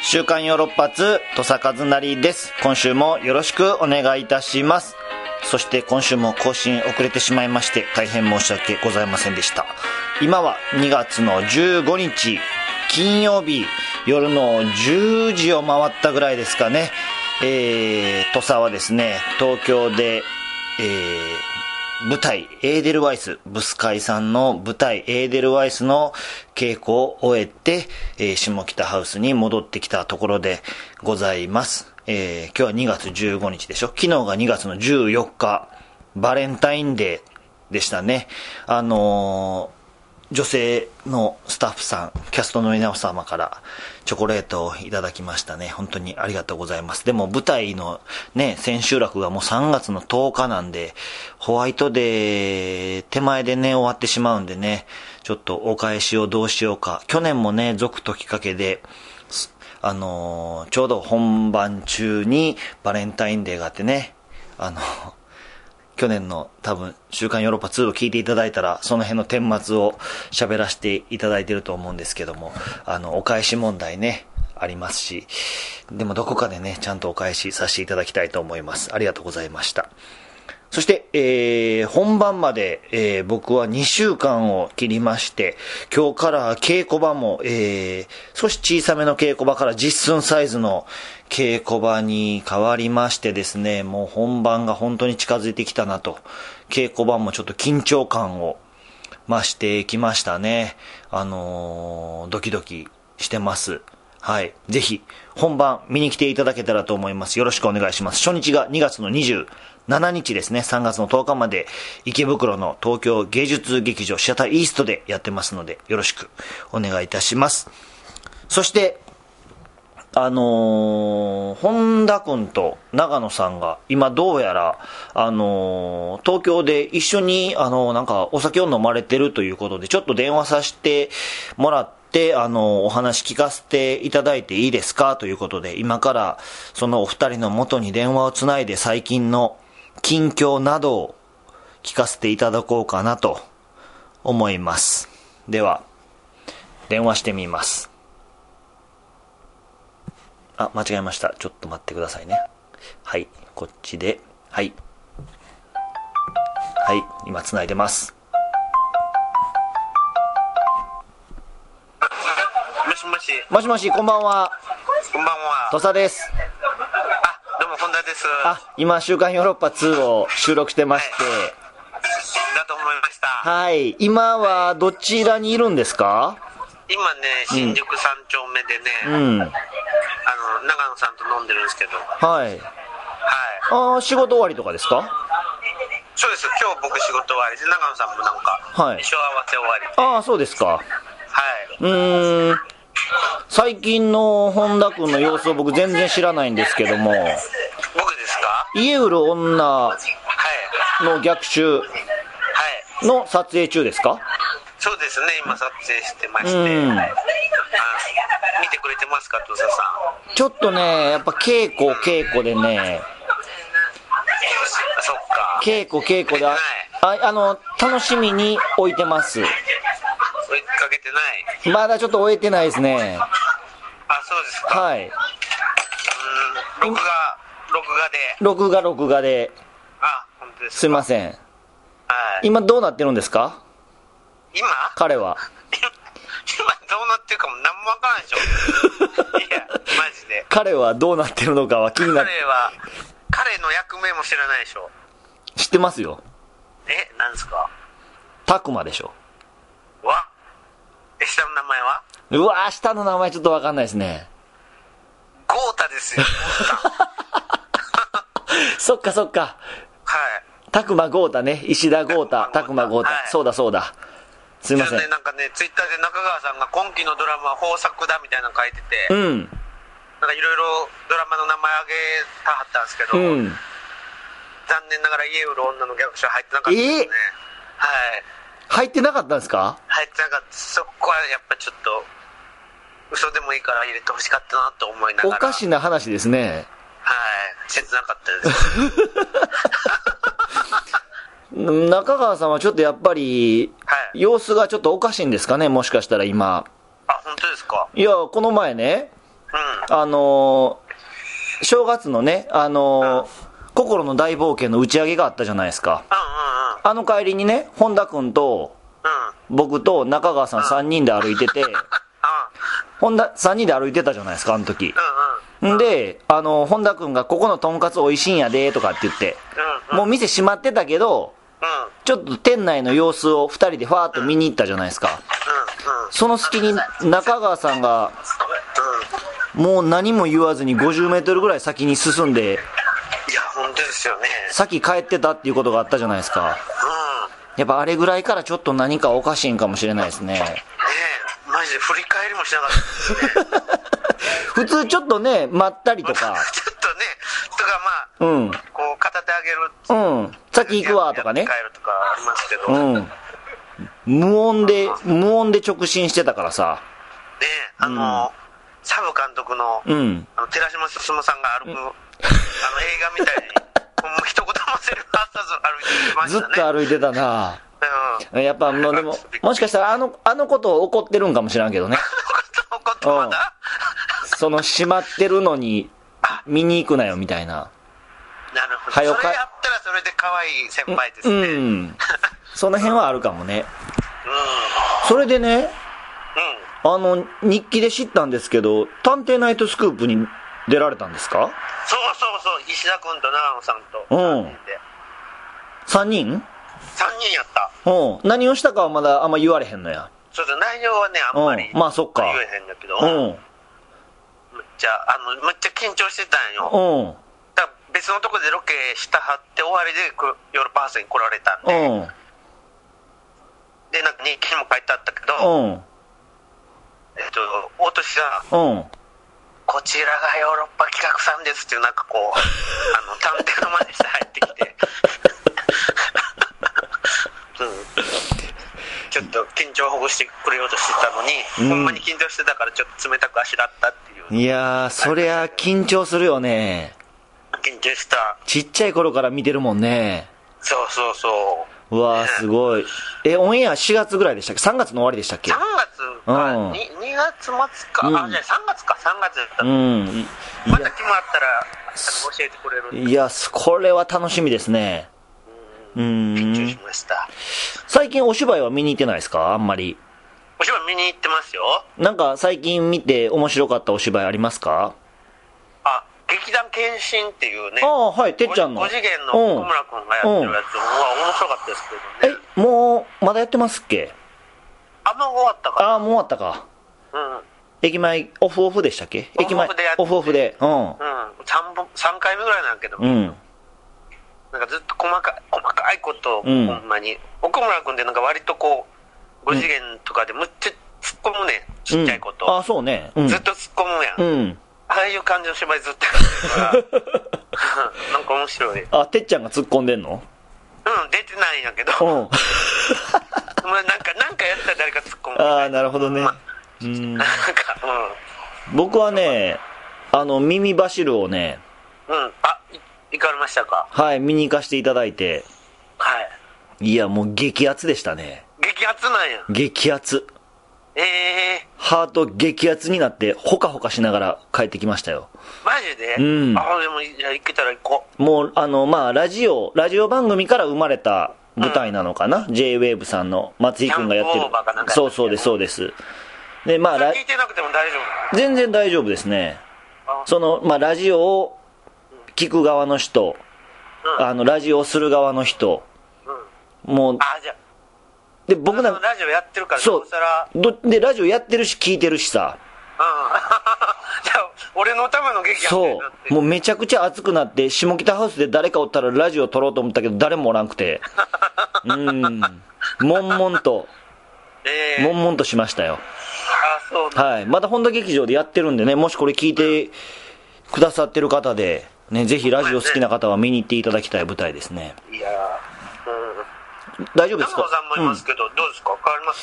週刊ヨーロッパ通土佐和成です。今週もよろしくお願いいたします。そして今週も更新遅れてしまいまして大変申し訳ございませんでした。今は2月の15日金曜日夜の10時を回ったぐらいですかね。土佐はですね、東京で、舞台エーデルワイス、ブスカイさんの舞台エーデルワイスの稽古を終えて、下北ハウスに戻ってきたところでございます。今日は2月15日でしょ。昨日が2月の14日バレンタインデーでしたね。女性のスタッフさん、キャストの皆様からチョコレートをいただきましたね。本当にありがとうございます。でも舞台のね、千秋楽がもう3月の10日なんで、ホワイトデー手前でね、終わってしまうんでね、ちょっとお返しをどうしようか。去年もね、続ときかけで、ちょうど本番中にバレンタインデーがあってね、去年の多分週刊ヨーロッパ2を聞いていただいたらその辺の顛末を喋らせていただいていると思うんですけども、お返し問題ねありますし、でもどこかでねちゃんとお返しさせていただきたいと思います。ありがとうございました。そして、本番まで、僕は2週間を切りまして、今日から稽古場も、少し小さめの稽古場から実寸サイズの稽古場に変わりましてですね、もう本番が本当に近づいてきたなと、稽古場もちょっと緊張感を増してきましたね。ドキドキしてます。はい。ぜひ、本番見に来ていただけたらと思います。よろしくお願いします。初日が2月の27日ですね。3月の10日まで池袋の東京芸術劇場シアターイーストでやってますので、よろしくお願いいたします。そして、本田くんと長野さんが今どうやら、東京で一緒に、なんかお酒を飲まれてるということで、ちょっと電話させてもらって、お話聞かせていただいていいですかということで、今からそのお二人の元に電話をつないで最近の近況などを聞かせていただこうかなと思います。では、電話してみます。間違えました。ちょっと待ってくださいね。はい、こっちで、はい、今つないでます。 もしもし。 もしもし、こんばんは。 こんばんは。 土佐です。 どうも本田です。 今週刊ヨーロッパ2を収録してまして、 だと思いました。 はい、今はどちらにいるんですか？ 今ね、新宿3丁目でね、長野さんと飲んでるんですけど。 はい。仕事終わりとかですか？ そうです。今日僕仕事終わりで、長野さんもなんか、衣装合わせ終わりで。 そうですか。 はい。 最近の本田君の様子を僕全然知らないんですけども、 僕ですか？ 家売る女の逆襲の撮影中ですか？ そうですね、今撮影してまして、見てくれてますか、土佐さん。 ちょっとね、やっぱ稽古でね、 そっか。 稽古で、楽しみに置いてます。 追いかけてない。 まだちょっと終えてないですね。 そうですか。 はい。 録画で。 本当ですか。すいません。 はい。 今どうなってるんですか？彼は。 今どうなってるかも何もわからんでしょ。いや、マジで。 彼はどうなってるのかは気になる。 彼の役名も知らないでしょ。 知ってますよ。 なんですか？ タクマでしょ。 下の名前は？ うわ、下の名前ちょっとわかんないですね。 ゴータですよ。 そっか。 はい。 タクマゴータね。石田ゴータ、タクマゴータ。そうだ。すいません。 なんかね、ツイッターで中川さんが今期のドラマは豊作だみたいなの書いてて、なんかいろいろドラマの名前あげたはったんですけど、残念ながら家売る女の逆襲入ってなかったですね。はい。 入ってなかったんですか？ 入ってなかった。そこはやっぱちょっと嘘でもいいから入れてほしかったなと思いながら。 おかしな話ですね。 はい。切なかったです。 中川さんはちょっとやっぱり、様子がちょっとおかしいんですかね、もしかしたら今。 本当ですか？ いや、この前ね、 正月のね、心の大冒険の打ち上げがあったじゃないですか。あの帰りにね、本田君と、僕と中川さん3人で歩いてて、3人で歩いてたじゃないですか、あの時。で、本田君がここのとんかつ美味しいんやで、とかって言って、もう店閉まってたけど、ちょっと店内の様子を2人でファーっと見に行ったじゃないですか。その隙に中川さんが、もう何も言わずに50メートルぐらい先に進んで、 いや、本当ですよね。 先帰ってたっていうことがあったじゃないですか。やっぱあれぐらいからちょっと何かおかしいんかもしれないですね。 ねえ、マジで振り返りもしなかったですね。 普通ちょっとね、まったりとか。 ちょっとね、とかまあ、こう片手あげる。 先行くわとかね。 帰るとかありますけど。 無音で直進してたからさ。 ねえ、サブ監督の、寺島進さんが歩く、映画みたいに、もう一言もセリフ発さず歩いてましたね。 ずっと歩いてたな。やっぱでも、もしかしたらあのことを怒ってるんかもしれんけどね。 怒ってまだその閉まってるのに見に行くなよみたいな。 なるほど。それやったらそれで可愛い先輩ですね。 その辺はあるかもね。それでね、日記で知ったんですけど、探偵ナイトスクープに出られたんですか？ そう石田君と長野さんと 3人やった。 何をしたかはまだあんま言われへんのや。 そう内容はね、あんまりまあそっか言えへんだけど、めっちゃ緊張してたんよ。だから別のとこでロケしたはって終わりで夜パースに来られたんで、でなんか日記にも書いてあったけど、大俊さん、こちらがヨーロッパ企画さんですっていう、なんかこう探偵の真似して入ってきてちょっと緊張をほぐしてくれようとしてたのに、ほんまに緊張してたからちょっと冷たくあしらったっていう。 いやー、そりゃ緊張するよね。 緊張した。 ちっちゃい頃から見てるもんね。 そううわー、すごい。オンエア4月ぐらいでしたっけ？3月の終わりでしたっけ？ 3月か、2月末か、じゃあ3月か、3月だった。また決まったら教えてくれる。 いや、これは楽しみですね。 緊張しました。 最近お芝居は見に行ってないですか？あんまり。 お芝居見に行ってますよ。 なんか最近見て面白かったお芝居ありますか？ 劇団献身っていうね、 はい、てっちゃんの 5次元の小村君がやってるやつは面白かったですけどね。 もうまだやってますっけ？ もう終わったか。 もう終わったか。駅前オフでしたっけ？駅前オフで3 回目ぐらいなんだけど、なんかずっと細かいことを、ほんまに奥村君ってなんか割とこう5次元とかでむっちゃ突っ込むね、ちっちゃいこと、 そうね、 ずっと突っ込むやん、ああいう感じの芝居ずっとやってるからなんか面白い。 てっちゃんが突っ込んでんの？ 出てないんやけどなんかやったら誰か突っ込む。 なるほどね。僕はね、耳走るをね、 行かれましたか？ はい、見に行かせていただいて、いや、もう激アツでしたね。 激アツなんや。 激アツ。ハート激アツになってホカホカしながら帰ってきましたよ。 マジで？でもじゃあ行けたら行こう。 もうラジオ番組から生まれた舞台なのかな、J-WAVE さんの松井くんがやってる。そうですで、 聞いてなくても大丈夫？ 全然大丈夫ですね。ラジオを聞く側の人、ラジオをする側の人、もうじゃあで僕なんかラジオやってるから、 でラジオやってるし聞いてるしさ、 じゃあ俺のための劇やってるなって。 もうめちゃくちゃ熱くなって、下北ハウスで誰かおったらラジオ撮ろうと思ったけど誰もおらんくて悶々としましたよ。 そうなんだ。まだ本田劇場でやってるんでね、もしこれ聞いてくださってる方でね、ぜひラジオ好きな方は見に行っていただきたい舞台ですね。 いや大丈夫ですか？ 長野さんもいますけど、どうですか？変わります？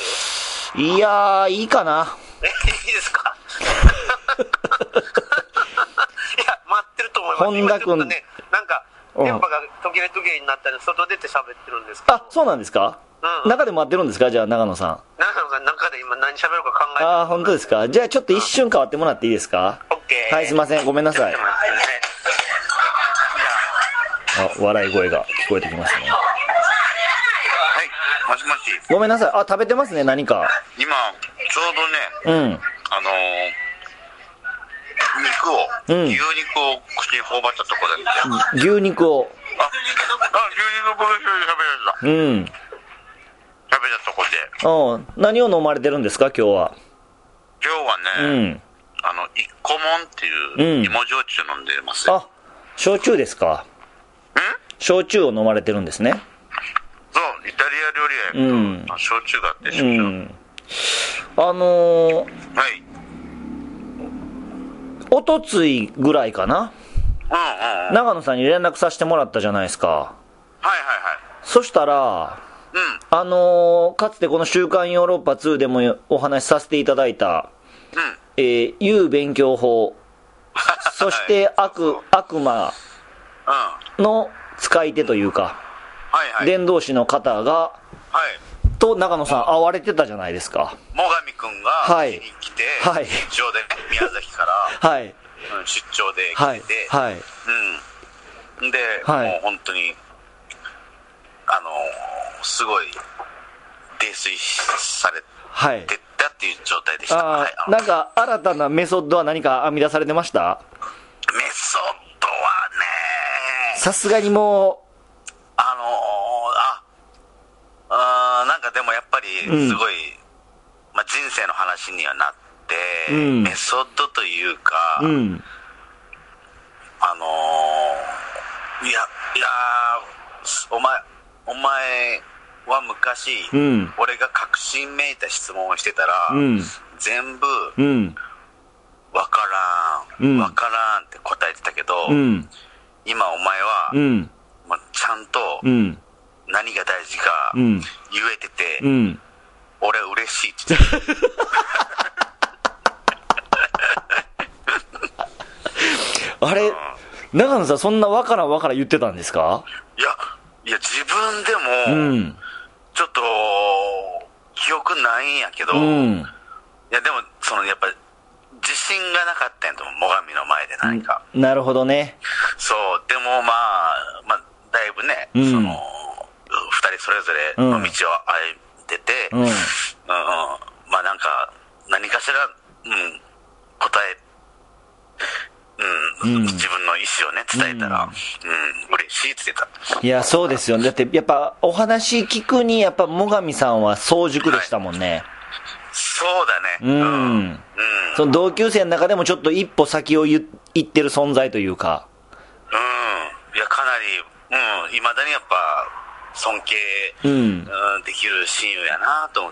いやー、いいかな。 いいですか？いや、待ってると思います。 本田君、 ね、なんか電波が途切れ途切れになったら外出て喋ってるんですけど。 そうなんですか？中で待ってるんですか？じゃあ長野さん。 長野さん中で今何喋るか考えてる。 本当ですか？じゃあちょっと一瞬変わってもらっていいですか？ OK。 OK。 はい、すいません、ごめんなさい。笑い声が聞こえてきますね。 はい、もしもし。 ごめんなさい。食べてますね、何か。 今ちょうどね、牛肉を口に頬張ったところで見て。 牛肉を。 牛肉僕一人で食べられた。食べたとこで。 何を飲まれてるんですか、今日は。 今日はね、一個もんっていう芋焼酎飲んでますよ。 焼酎ですか。焼酎を飲まれてるんですね。 そう、イタリア料理屋やけど、焼酎があって焼酎。 はい。おとついぐらいかな。長野さんに連絡させてもらったじゃないですか。 はいはいはい。 そしたら、かつてこの週刊ヨーロッパ2でもお話しさせていただいた、U 勉強法、そして悪魔の使い手というか、伝道師の方が、と長野さん会われてたじゃないですか。 最上くんが見に来て、出張でね、宮崎から、出張で来てて、で、もう本当にすごい泥酔されてたっていう状態でした。 なんか新たなメソッドは何か編み出されてました？ メソッドはね、 さすがにもうなんかでもやっぱりすごい、人生の話にはなって、メソッドというか、お前は昔、俺が確信めいた質問をしてたら、全部、わからんって答えてたけど、今お前は、ちゃんと、何が大事か言えてて、俺嬉しいって言ってあれ、長野さんそんなわからん言ってたんですか？ いや自分でも、ちょっと記憶ないんやけど、いやでもやっぱ自信がなかったんやと思う、最上の前で何か。 なるほどね。 そう、でもだいぶね、二人それぞれの道を歩いてて、なんか何かしら、答え、自分の意思をね伝えたら、嬉しいって言ってた。 いやそうですよね。だってやっぱお話聞くにやっぱ最上さんは早熟でしたもんね。 そうだね。 その同級生の中でもちょっと一歩先を行ってる存在というか。 いやかなり、いまだにやっぱ尊敬、できる親友やなと思って。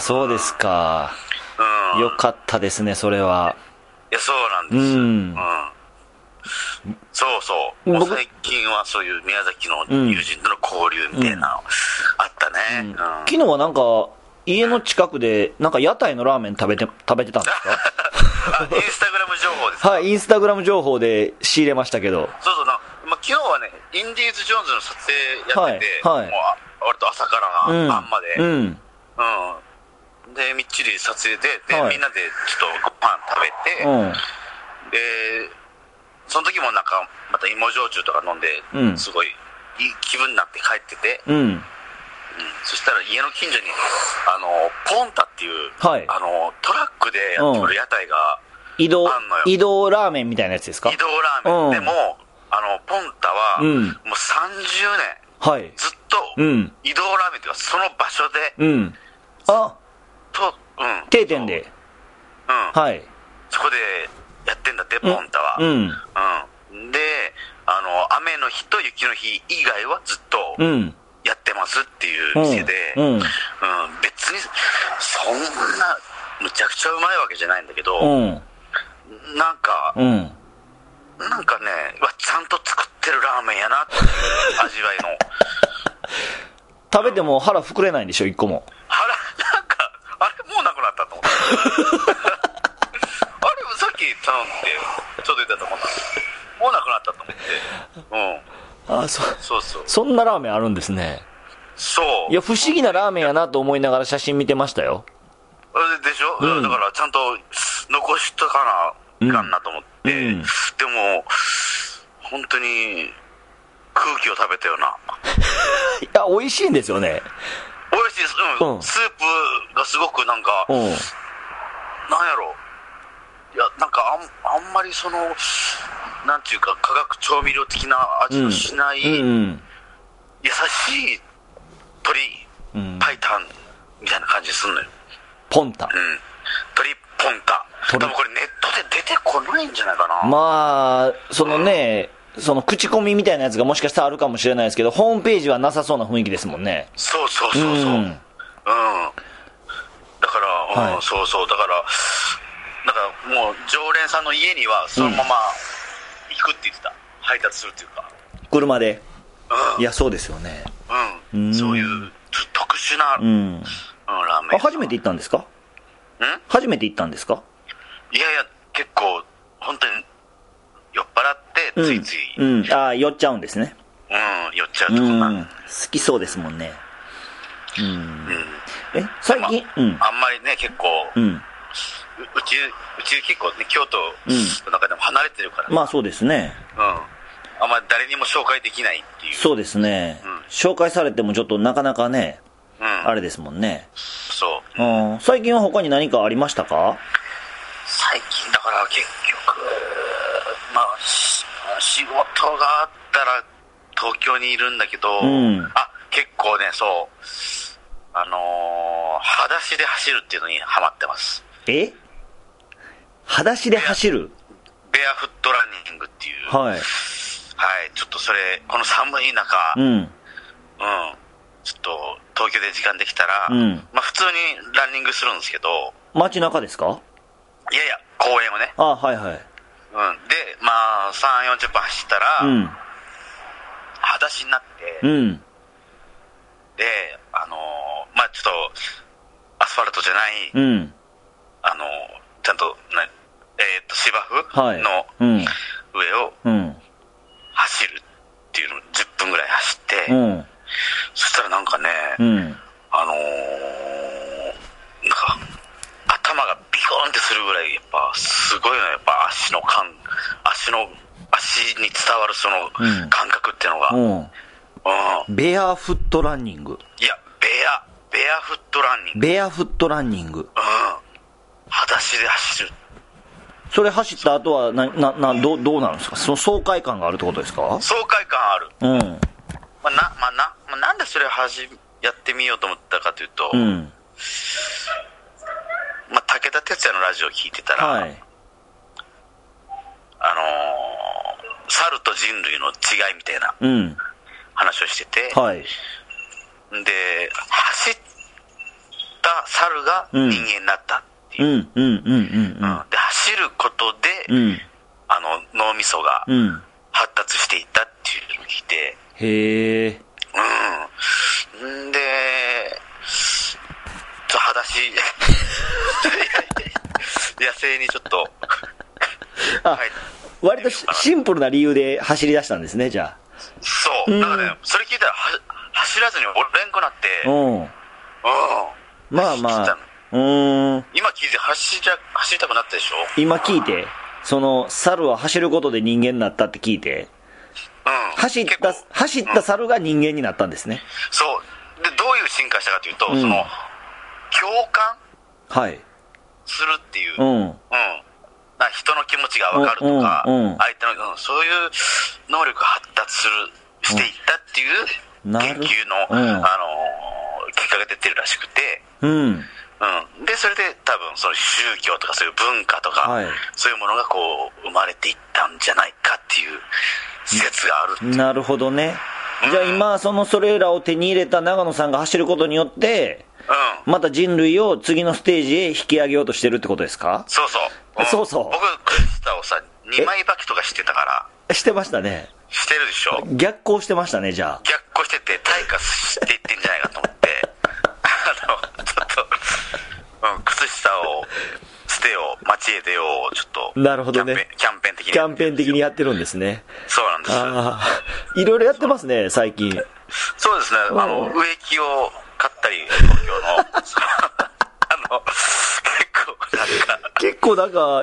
そうですか。よかったですね、それは。 いやそうなんですよ。そうそう。最近はそういう宮崎の友人との交流みたいなのあったね。 昨日はなんか家の近くでなんか屋台のラーメン食べてたんですか？ インスタグラム情報ですか？ はい、インスタグラム情報で仕入れましたけど。 そう昨日はね、インディーズ・ジョーンズの撮影やってて、もう割と朝から晩まで、でみっちり撮影で、みんなでちょっとご飯食べて、でその時もなんかまた芋焼酎とか飲んで、すごいいい気分になって帰ってて、そしたら家の近所にポンタっていう、トラックでやってくる屋台が移動ラーメンみたいなやつですか？ 移動ラーメン、でもポンタはもう30年、ずっと移動ラーメンというかその場所で、 定点で、 そこでやってんだって、ポンタは。で雨の日と雪の日以外はずっとやってますっていう店で、別にそんなむちゃくちゃうまいわけじゃないんだけど、なんかね、ちゃんと作ってるラーメンやなっていう味わいの。 食べても腹膨れないんでしょ、一個も。 なんかあれもうなくなったと思ってあれさっき頼んでちょうど言ったと思ったんですけど、もうなくなったと思って。 そんなラーメンあるんですね。いや不思議なラーメンやなと思いながら写真見てましたよ。 でしょ、だからちゃんと残しとかなかんなと思って、でも本当に空気を食べたような。 いや、美味しいんですよね。 美味しいです。スープがすごくなんか、なんやろ、いや、なんかあんまりその、なんていうか、化学調味料的な味のしない、優しい鶏、白湯みたいな感じすんのよ。 ポンタ。 鶏ポンタ。でもこれネットで出てこないんじゃないかな。 まあ、そのね、その口コミみたいなやつがもしかしたらあるかもしれないですけど、ホームページはなさそうな雰囲気ですもんね。 そう。だから、そう。だからもう常連さんの家にはそのまま行くって言ってた。配達するっていうか。車で。いや、そうですよね。 そういう特殊な、ラーメン。 初めて行ったんですか？初めて行ったんですか？ いや、結構本当に酔っ払ってついつい、 酔っちゃうんですね。 酔っちゃうとこな、 好きそうですもんね。最近、 あんまりね、結構、うち結構ね、京都の中でも離れてるから、 まあそうですね。 あんまり誰にも紹介できないっていう。 そうですね。紹介されてもちょっとなかなかね、あれですもんね。 そう。 最近は他に何かありましたか？ 最近だから結局、まあ仕事があったら東京にいるんだけど、結構ね、そう、裸足で走るっていうのにハマってます。 裸足で走る？ ベアフットランニングっていう。 はい。 ちょっとそれ、この寒い中、ちょっと東京で時間できたら、まあ普通にランニングするんですけど。 街中ですか？ いや、公園をね。 はいはい。 で、まあ3、40分走ったら、裸足になって、で、まあちょっと、アスファルトじゃない、ちゃんと、芝生の上を走るっていうのを10分ぐらい走って、そしたらなんかね、なんか、頭がビコーンってするぐらい、やっぱ、すごいの、やっぱ足に伝わるその感覚っていうのが。 ベアフットランニング。 いや、ベアフットランニング。 ベアフットランニング。 裸足で走る。 それ走った後はどうなるんですか？その爽快感があるってことですか？ 爽快感ある。なんでそれやってみようと思ったかというと、武田鉄矢のラジオを聞いてたら、猿と人類の違いみたいな話をしてて、で、走った猿が人間になったっていう。で、走ることで、脳みそが発達していったっていうのを聞いて、で、裸足野生にちょっと割とシンプルな理由で走り出したんですね、じゃあ。 そう、なんかね、それ聞いたら走らずにおれんくなって、 まあまあ、 今聞いて走りたくなったでしょ？ 今聞いて、その猿は走ることで人間になったって聞いて、走った猿が人間になったんですね。 そうで、どういう進化したかというと、その共感するっていう、人の気持ちが分かるとか、相手の、そういう能力が発達していったっていう研究の、結果が出てるらしくて、でそれで多分その宗教とかそういう文化とか、そういうものがこう生まれていったんじゃないかっていう説があるっていう。 なるほどね。じゃあ今それらを手に入れた長野さんが走ることによって、また人類を次のステージへ引き上げようとしてるってことですか？ そうそう。僕クリスタをさ2枚履きとかしてたから。 してましたね。 してるでしょ。 逆行してましたね。じゃあ逆行してて退化していってんじゃないかと思ってちょっと、靴下を捨てよう、街へ出よう、ちょっとなるほどね、 キャンペーン的にやってるんですね。 そうなんです。 いろいろやってますね、最近。 そうですね、植木を買ったり、東京の結構なんか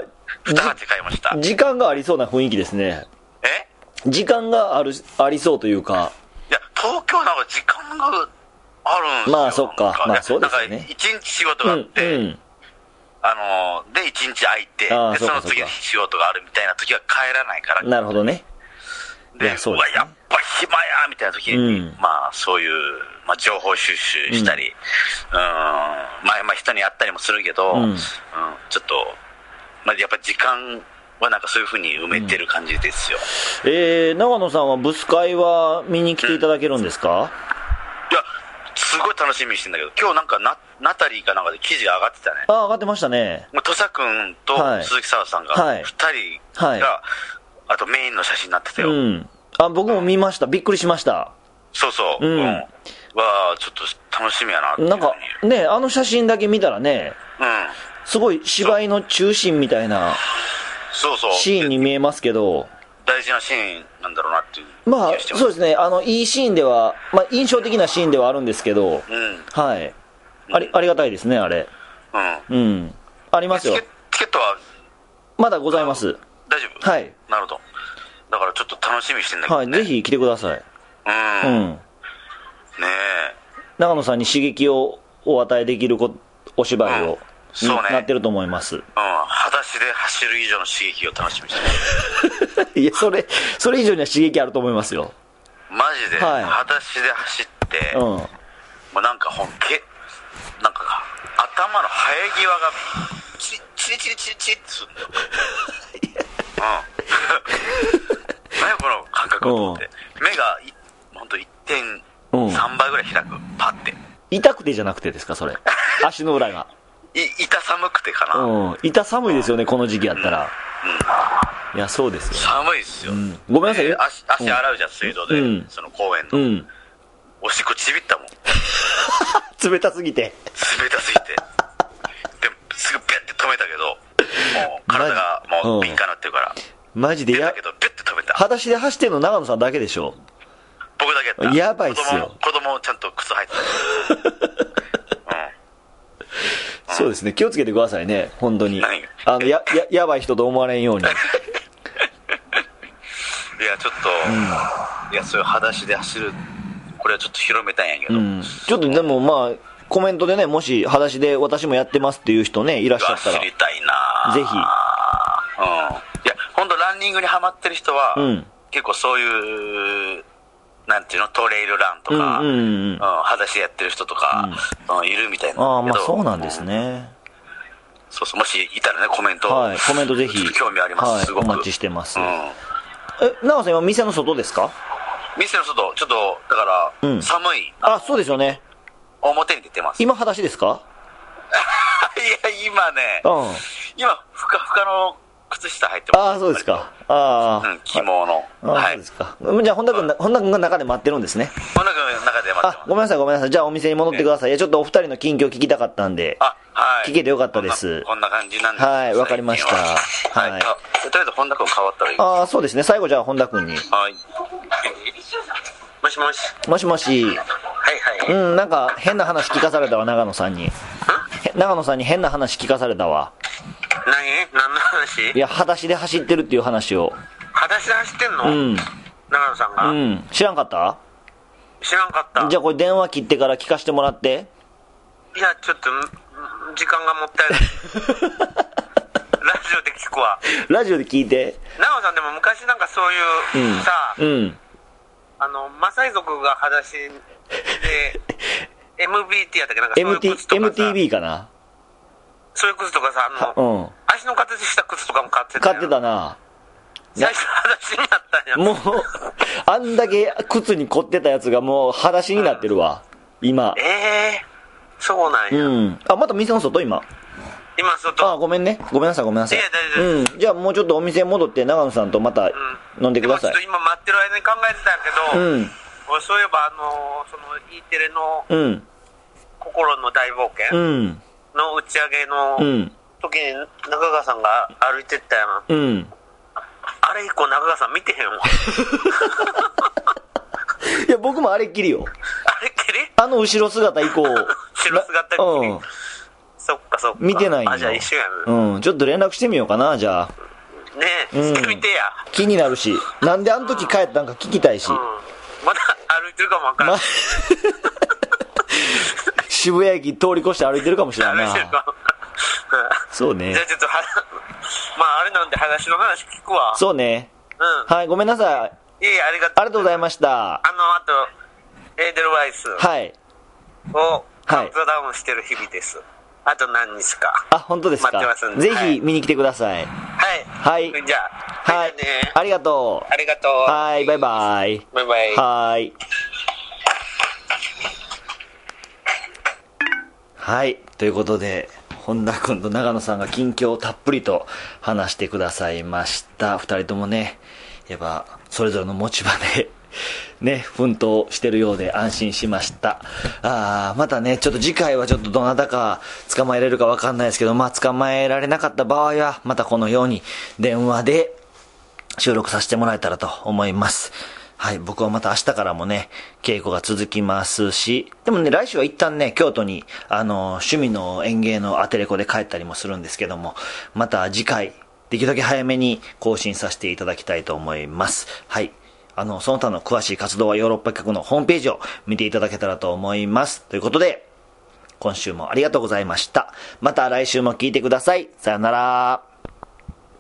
2鉢買いました。 時間がありそうな雰囲気ですね。時間がありそうというか。 いや、東京なんか時間があるんですよ。 まあそっか。まあそうですね。 なんか1日仕事があって、で1日空いて、でその次の日仕事があるみたいな時は帰らないから。 なるほね。 で、やっぱ暇やみたいな時に、まあそういう、まあ、情報収集したり、まあ人に会ったりもするけど、ちょっと、まあやっぱ時間はなんかそういう風に埋めてる感じですよ。 長野さんはブス会は見に来ていただけるんですか？ いや、すごい楽しみにしてんだけど、今日なんかナタリーかなんかで記事が上がってたね。 上がってましたね。 土佐君と鈴木沙さんが2人が、あとメインの写真になってたよ。 僕も見ました。びっくりしました。 そうそう。ちょっと楽しみやなって。 なんかね、あの写真だけ見たらね、すごい芝居の中心みたいなシーンに見えますけど、 大事なシーンなんだろうなっていう。 まあそうですね、いいシーンでは、まあ、印象的なシーンではあるんですけど、はい、ありがたいですね、あれ。ありますよ。 チケットはまだございます。 大丈夫？はい。なるほど。だからちょっと楽しみにしてんだけどね。 はい、ぜひ来てください。 ねえ。 長野さんに刺激をお与えできるお芝居を、なってると思います。 裸足で走る以上の刺激を楽しみにしてる。 いや、それ以上には刺激あると思いますよ。 マジで、裸足で走って、もうなんかなんか頭の生え際がチリチリチリチリってするの。何やこの感覚をと思って、目が本当 1.3 倍ぐらい開く、パッて。 痛くてじゃなくてですか、それ。足の裏が。 痛寒くてかな。 痛寒いですよね、この時期やったら。いや、そうですよ。 寒いですよ。 ごめんなさい。 足洗うじゃん、水道で、その公園の。おしっこちびったもん。 冷たすぎて。 で、すぐペッて止めたけど、もう体がもう敏感になってるから。 マジでだけどペッて止めた。 裸足で走ってんの長野さんだけでしょ？ 僕だけやった。 やばいっすよ。 子供ちゃんと靴履いてた。そうですね、気をつけてくださいね、本当に。やばい人と思われんように。いや、 ちょっと、いや、そういう裸足で走る、これはちょっと広めたんやけど。 ちょっとでもまあ、コメントでね、もし裸足で私もやってますっていう人ね、いらっしゃったら。 知りたいなぜひ。 いや、本当ランニングにハマってる人は、結構そういう、なんていうの、トレイルランとか、裸足でやってる人とか、いるみたいなんだけど。 まあそうなんですね。 そうそう、もしいたらね、コメント。 コメントぜひ。 興味あります、すごく。 お待ちしてます。長さん今店の外ですか？ 店の外、ちょっと、だから、寒い。 そうですよね。 表に出てます。 今裸足ですか？ いや、今ね、今、ふかふかの靴下入ってます。 そうですか。 起毛の。 そうですか。じゃあ、本田君が中で待ってるんですね。 本田君が中で待ってます。 ごめんなさい。じゃあ、お店に戻ってください。ちょっとお二人の近況聞きたかったんで、聞けてよかったです。 こんな感じなんです。 はい、わかりました。 とりあえず本田君変わったらいい。 そうですね。最後じゃあ、本田君に。 もしもし。 もしもし。 はい。 なんか変な話聞かされたわ、長野さんに。長野さんに変な話聞かされたわ。 何の話？ いや、裸足で走ってるっていう話を。 裸足で走ってんの？長野さんが？ 知らんかった？ 知らんかった。 じゃあこれ電話切ってから聞かせてもらって。 いや、ちょっと時間がもったいない。ラジオで聞くわ。 ラジオで聞いて。 長野さんでも昔なんかそういうさ、マサイ族が裸足でMBT やったっけ、なんかそういう靴とかさ MTV かな、 そういう靴とかさ、足の形した靴とかも買ってた。 買ってたな。 最初裸足になったんや。 もうあんだけ靴に凝ってたやつがもう裸足になってるわ、今。 そうなんや。また店の外今外。ごめんなさい。 いや、大丈夫。 じゃあもうちょっとお店戻って長野さんとまた飲んでください。 でもちょっと今待ってる間に考えてたんやけど、そういえばその E テレの心の大冒険の打ち上げの時に中川さんが歩いてったやん。あれ以降中川さん見てへんわ。 いや、僕もあれっきりよ。 あれっきり？ 後ろ姿以降。 後ろ姿っきり。 そっかそっか。 見てないんよ。 あ、じゃあ一緒やん。うん、ちょっと連絡してみようかな、じゃあ。 ねえ、してみてや。 気になるし、なんであの時帰ったんか聞きたいし。 まだ歩いてるかもわからん。 渋谷駅通り越して歩いてるかもしれないな。そうね。 じゃあちょっとまああれなんで話の話聞くわ。 そうね。はい、ごめんなさい。 いえいえ、ありがとうございました。 あと、エーデルワイス。 はい。 をカウントダウンしてる日々です。あと何日か。 あ、本当ですか。 待ってますんで。 ぜひ見に来てください。 はい。じゃあ、 はい。ありがとう。 ありがとう。 はい、バイバイ。 バイバイ。 はい。はい。ということで、本田君と長野さんが近況をたっぷりと話してくださいました。二人ともね、やっぱ、それぞれの持ち場で、ね、奮闘してるようで安心しました。またね、ちょっと次回はちょっとどなたか捕まえれるかわかんないですけど、まあ捕まえられなかった場合は、またこのように電話で収録させてもらえたらと思います。はい、僕はまた明日からもね、稽古が続きますし、でもね、来週は一旦ね、京都に、趣味の園芸のアテレコで帰ったりもするんですけども、また次回、できるだけ早めに更新させていただきたいと思います。はい。その他の詳しい活動はヨーロッパ局のホームページを見ていただけたらと思います。ということで、今週もありがとうございました。また来週も聞いてください。さよなら。